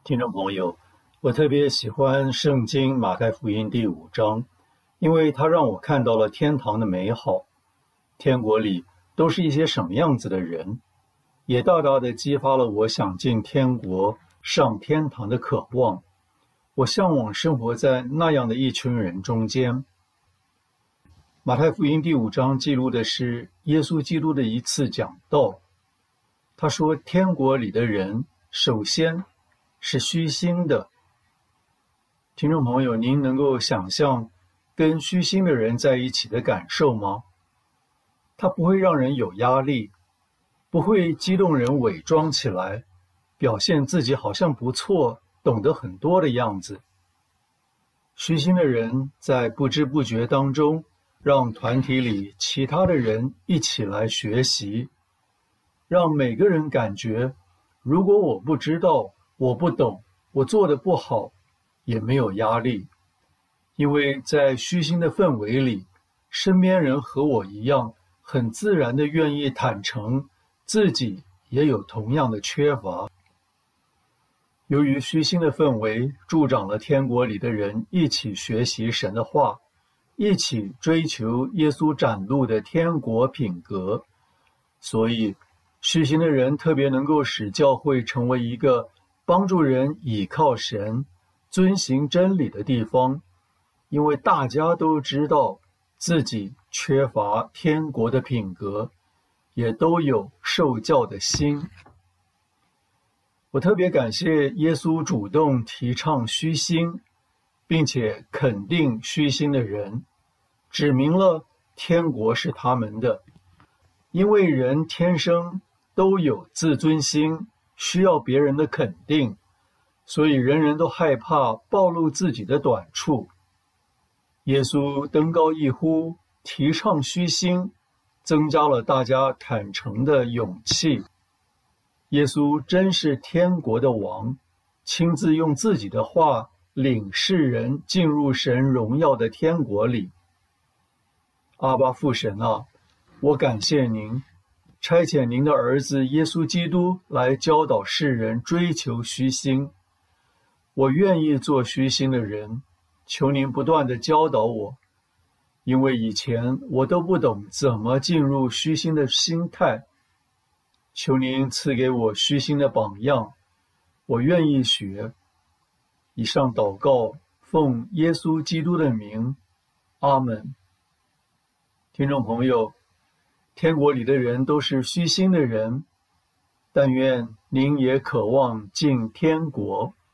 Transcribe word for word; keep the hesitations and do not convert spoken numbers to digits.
听众朋友，我特别喜欢圣经马太福音第五章，因为它让我看到了天堂的美好，天国里都是一些什么样子的人，也大大的激发了我想进天国上天堂的渴望。我向往生活在那样的一群人中间。马太福音第五章记录的是耶稣基督的一次讲道。他说，天国里的人首先是虚心的。听众朋友，您能够想象跟虚心的人在一起的感受吗？他不会让人有压力，不会激动人伪装起来，表现自己好像不错，懂得很多的样子。虚心的人在不知不觉当中，让团体里其他的人一起来学习，让每个人感觉，如果我不知道，我不懂，我做得不好，也没有压力。因为在虚心的氛围里，身边人和我一样，很自然地愿意坦诚自己也有同样的缺乏。由于虚心的氛围助长了天国里的人一起学习神的话，一起追求耶稣展露的天国品格，所以虚心的人特别能够使教会成为一个帮助人倚靠神、遵行真理的地方，因为大家都知道自己缺乏天国的品格，也都有受教的心。我特别感谢耶稣主动提倡虚心，并且肯定虚心的人，指明了天国是他们的。因为人天生都有自尊心，需要别人的肯定，所以人人都害怕暴露自己的短处。耶稣登高一呼，提倡虚心，增加了大家坦诚的勇气。耶稣真是天国的王，亲自用自己的话领世人进入神荣耀的天国里。阿爸父神啊，我感谢您，差遣您的儿子耶稣基督来教导世人追求虚心。我愿意做虚心的人，求您不断地教导我，因为以前我都不懂怎么进入虚心的心态。求您赐给我虚心的榜样，我愿意学。以上祷告，奉耶稣基督的名，阿们。听众朋友，天国里的人都是虚心的人，但愿您也渴望进天国。